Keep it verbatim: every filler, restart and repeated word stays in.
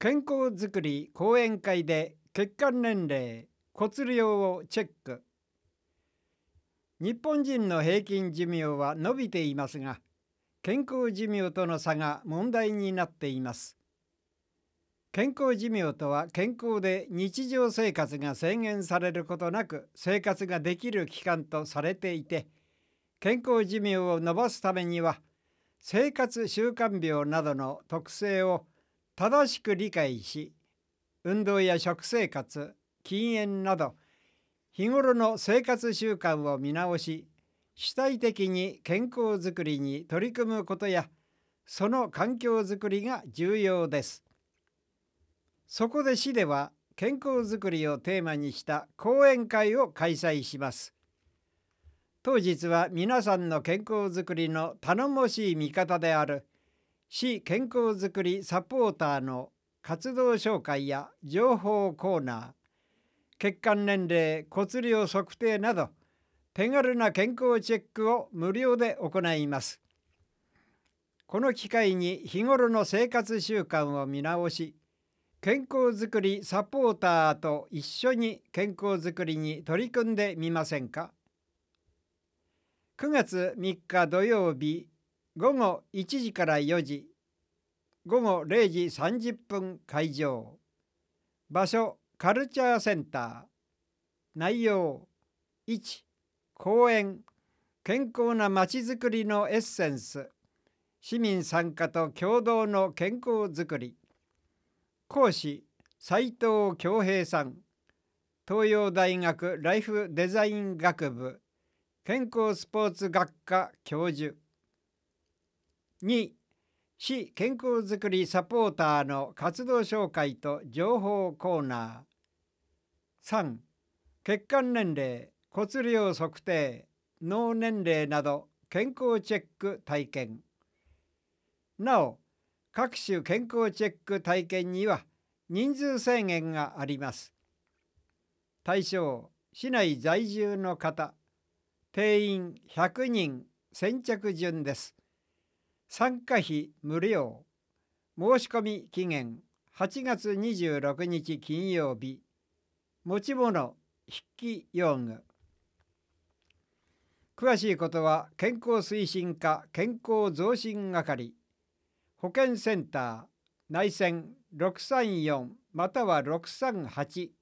健康づくり講演会で血管年齢、骨量をチェック。日本人の平均寿命は伸びていますが、健康寿命との差が問題になっています。健康寿命とは、健康で日常生活が制限されることなく生活ができる期間とされていて、健康寿命を延ばすためには、生活習慣病などの特性を正しく理解し、運動や食生活、禁煙など日頃の生活習慣を見直し、主体的に健康づくりに取り組むことや、その環境づくりが重要です。そこで市では、健康づくりをテーマにした講演会を開催します。当日は皆さんの健康づくりの頼もしい味方である市健康づくりサポーターの活動紹介や情報コーナー、血管年齢、骨量測定など手軽な健康チェックを無料で行います。この機会に日頃の生活習慣を見直し、健康づくりサポーターと一緒に健康づくりに取り組んでみませんか。くがつみっか土曜日、ごごいちじからよじ、ごごれいじさんじゅっぷん会場。場所、カルチャーセンター。内容、いち、講演、健康なまちづくりのエッセンス。市民参加と共同の健康づくり。講師、斉藤恭平さん。東洋大学ライフデザイン学部健康スポーツ学科教授。に、市健康づくりサポーターの活動紹介と情報コーナー。さん、血管年齢、骨量測定、脳年齢など健康チェック体験。なお、各種健康チェック体験には人数制限があります。対象、市内在住の方。定員ひゃくにん先着順です。参加費無料。申し込み期限はちがつにじゅうろくにち金曜日。持ち物、筆記用具。詳しいことは健康推進課健康増進係、保健センター内線ろくさんよんまたはろくさんはち